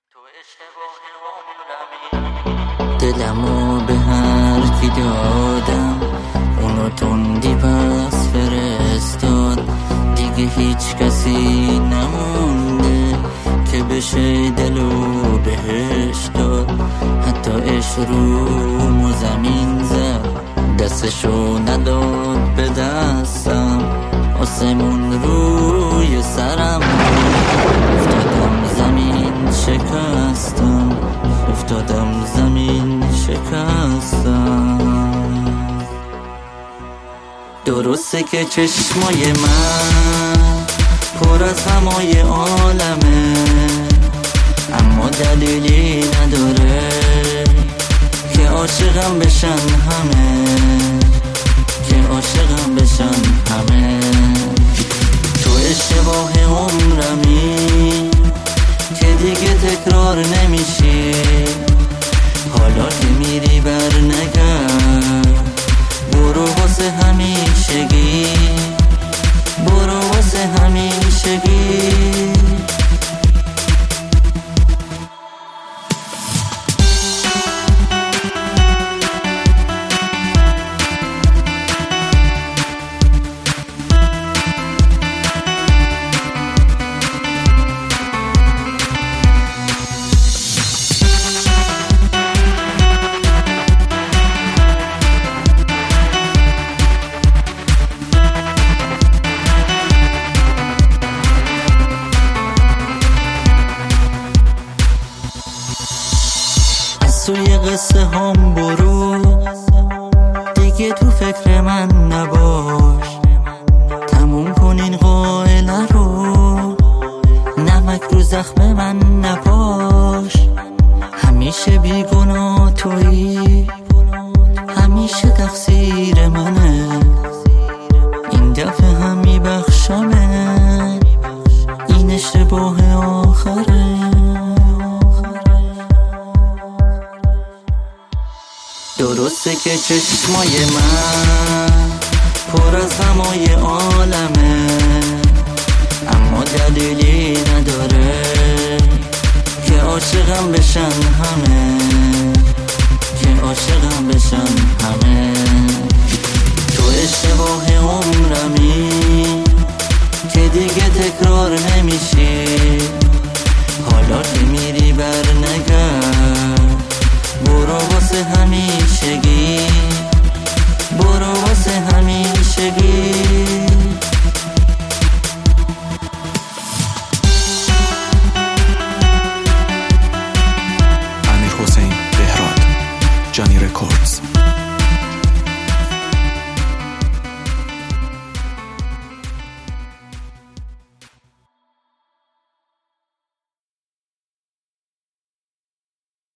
دلمو به هر کی دادم اونو تندی پس فرستاد. دیگه هیچ کسی نمونده که بشه دلو بهش داد. حتی عشق رومو زمین زد، دستشو نداد به دستم. آسمون روی سرم افتادم زمین شکستم، افتادم زمین شکستم. درسته که چشمای من پر از غمای عالمه، اما دلیلی نداره که عاشقم بشن همه، که عاشقم بشن همه. تو اشتباه عمرمی که دیگه تکرار نمیشی. حالا که میری بر نگرد، برو واسه همیشگی، برو واسه همیشگی. توی قصه هم برو، دیگه تو فکر من نباش. تموم کن این قائله رو، نمک رو زخم من نپاش. همیشه بیگناه تویی، همیشه تقصیر منه. این دفعه هم میبخشمه، این اشتباه آخره. درسته که چشمای من پر از غمای عالمه، اما دلیلی نداره که عاشقم بشن همه، که عاشقم بشن همه. تو اشتباه عمرمی که دیگه تکرار نمیشی.